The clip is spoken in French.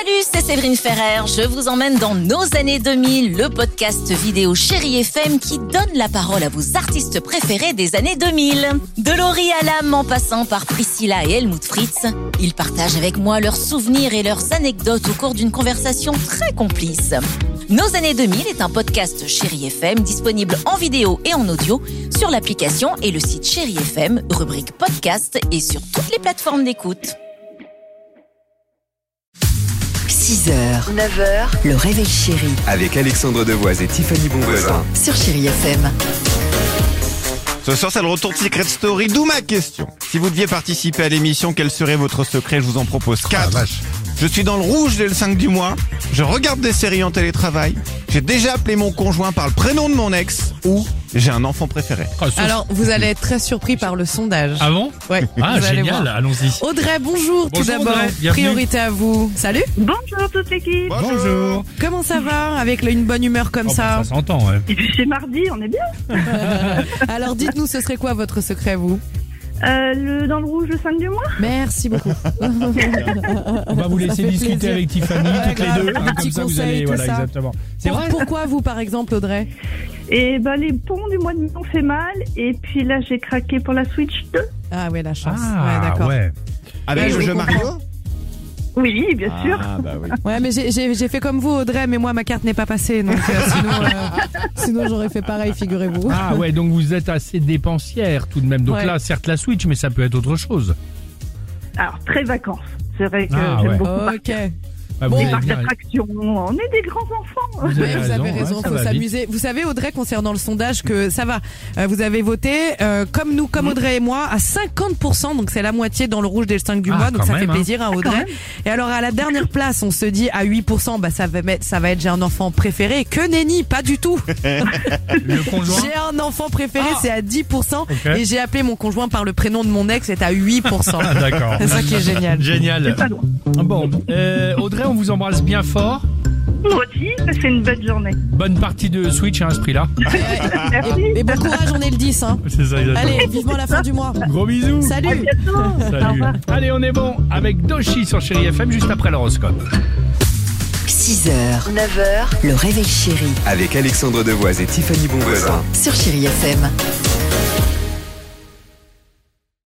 Salut, c'est Séverine Ferrer. Je vous emmène dans Nos années 2000, le podcast vidéo Chérie FM qui donne la parole à vos artistes préférés des années 2000. De Laurie Hallam en passant par Priscilla et Helmut Fritz, ils partagent avec moi leurs souvenirs et leurs anecdotes au cours d'une conversation très complice. Nos années 2000 est un podcast Chérie FM disponible en vidéo et en audio sur l'application et le site Chérie FM, rubrique podcast et sur toutes les plateformes d'écoute. 6h, 9h, le réveil chéri. Avec Alexandre Devoise et Tiffany Bonvoisin. Sur Chérie FM. Ce soir, c'est le retour de Secret Story, d'où ma question. Si vous deviez participer à l'émission, quel serait votre secret? Je vous en propose 4. Je suis dans le rouge dès le 5 du mois. Je regarde des séries en télétravail. J'ai déjà appelé mon conjoint par le prénom de mon ex. Ou j'ai un enfant préféré. Alors, vous allez être très surpris par le sondage. Ah bon? Ouais. Ah, vous allez génial, voir. allons-y. Audrey, bonjour tout d'abord. Audrey, bienvenue. Priorité à vous. Salut. Bonjour toute l'équipe. Bonjour. Comment ça va avec une bonne humeur comme Oh, ça? bah, ça s'entend, ouais. Et puis c'est mardi, on est bien. Alors, dites-nous, ce serait quoi votre secret, vous? Dans le rouge le 5 du mois. Merci beaucoup. On va vous Ça laisser fait discuter plaisir. avec Tiffany, toutes les deux. Des Comme petits ça, vous conseils, allez, tout voilà, ça. exactement. C'est vrai? Pourquoi vous, par exemple, Audrey? Et les ponts du mois de mai ont fait mal. Et puis là, j'ai craqué pour la Switch 2. Ah ouais, la chance. Ah, ouais, d'accord. ouais. Avec je le jeu comprends. Mario? Oui, bien sûr. Ah, bah oui. Ouais, mais j'ai fait comme vous, Audrey, mais moi, ma carte n'est pas passée. Donc, sinon, j'aurais fait pareil, figurez-vous. Ah ouais, donc vous êtes assez dépensière tout de même. Donc Ouais. là, certes la Switch, mais ça peut être autre chose. Alors, très vacances. C'est vrai que Ah, j'aime ouais. beaucoup Ok. Ah, Bon, vous les avez parcs bien- d'attractions. On est des grands enfants. vous Ouais, vous avez raison, ouais, ça faut va vite. s'amuser. Vous savez, Audrey, concernant le sondage, que ça va. Vous avez voté, comme nous, comme Audrey et moi, à 50%, donc c'est la moitié dans le rouge dès le 5 du Ah, mois, donc quand ça même, fait hein. plaisir à Audrey. Et alors, à la dernière place, on se dit à 8%, ça va être j'ai un enfant préféré. Que nenni, pas du tout. Le conjoint. J'ai un enfant préféré, Ah. c'est à 10%. Ok. Et j'ai appelé mon conjoint par le prénom de mon ex, c'est à 8%. Ah, d'accord. C'est ça qui est génial. Génial. Pas loin. Bon, Audrey, on vous embrasse bien fort. Moi aussi, c'est une belle journée. Bonne partie de Switch à ce prix-là. Merci. Et bon courage, on est le 10. Hein. C'est ça, exactement. Allez, vivement la fin du mois. Gros bisous. Salut. Au Salut. revoir. Allez, on est bon avec Doshi sur Chérie FM juste après l'horoscope. 6h, 9h, le réveil chéri. Avec Alexandre Devoise et Tiffany Bonvoisin. Sur Chérie FM.